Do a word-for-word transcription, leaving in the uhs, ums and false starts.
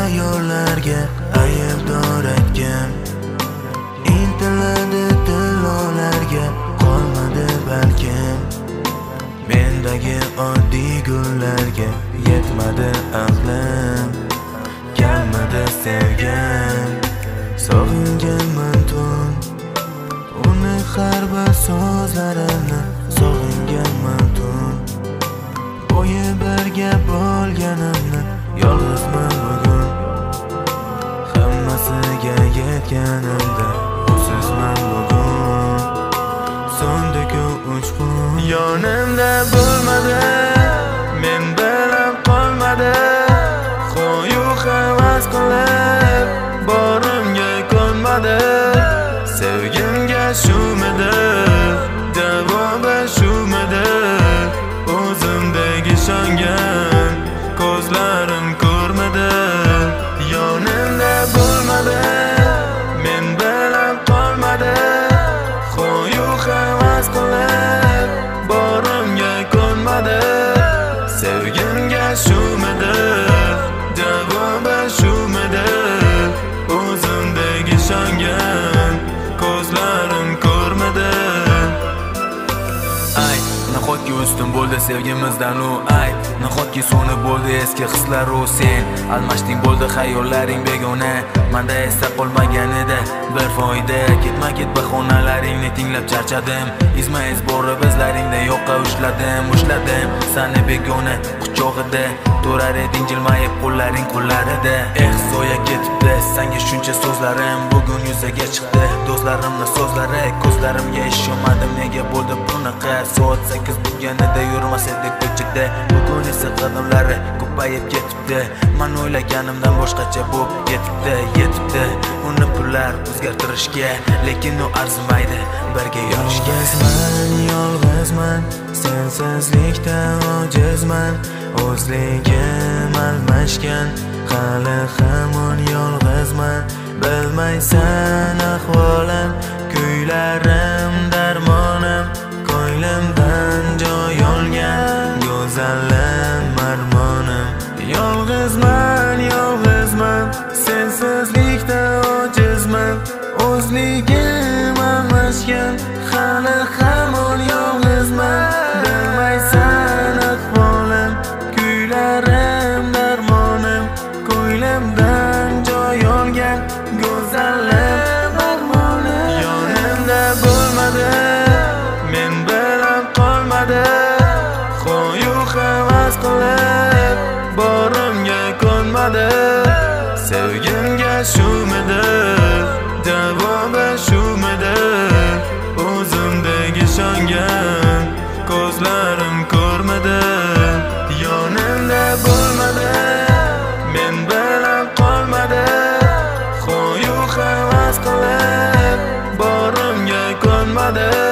xayollarga aybdor etgan. Intiladi tillolarga qolmadi balkim. Mendagi oddiy gullarga yetmadi aqlim. Kelmadi sevgim, sog'inganman tun. Uni har bir so'zlarini sog'inganman tun. Bo'yi birga bo'lganimni yolg'izman bugun. Hammasiga yetganimda o'zsizman bugun. So'ndiku uchqun yonimda bo'lmadi, men bilan qolmadi. Qo'yu havas qilib borimga ko'nmadi. Sevgimga shumidi, javobi shumidi. O'zimdek ishongan ko'zlarim ko'rmadi. Yonimda bo'lmadi, men bilan qolmadi. Qo'yu havas qilib borimga ko'nmadi. Sevgimga shumidi, javobi shumidi. O'zimdek ishongan ko'zlarim ko'rmadi. Ay, nahotki ustun bo'ldi sevgimizdan u ay. Nahotki so'nib bo'ldi eski hislar u sen. Almashding bo'ldi xayollaring begona. Menda esa qolmagan edi bir foyda. Ketma ket bahonalaringni tinglab charchadim. Izma iz borib izlaringdan yo'qqa ushladim, ushladim. Seni begona quchog'ida turar eding jilmayib qo'llaring qo'llarida. Eh so'ya ketibdi senga shuncha so'zlarim, bugun yuzaga chiqdi do'stlarimning so'zlari. Ko'zlarimga ishonmadim, nega bo'ldi bunaqa? Soat sakkiz bo'lganida yurmas edik ko'chada. Bugun esa qadamlari ko'payib ketibdi. Men o'ylaganimdan boshqacha bo'lib ketibdi, yetibdi uni pullar o'zgartirishga, lekin u arzimaydi birga yurishga. Yolg'izman, yolg'izman, sensizlikda ojizman. O'zligim almashgan, hali hamon yolg'izman. Bilmaysan ahvolim, kuylarim darmonim. Ko'nglimdan joy olgan go'zallim armonim. Yolg'izman, yolg'izman, sensizlikda ojizman. O'zligim almashgan, hali hamon yolg'izman. Bilmaysan ahvolim, kuylarim darmonim. Ko'nglimdan joy olgan go'zallim armonim. Yonimda bo'lmadi, men bilan qolmadi. Qo'yu havas qilib borimga ko'nmadi. Sevgimga shumidi, javobi shumidi. O'zimdek ishongan ko'zlarim ko'rmadi. Yonimda bo'lmadi, men bilan qolmadi. Qo'yu havas qilib borimga ko'nmadi.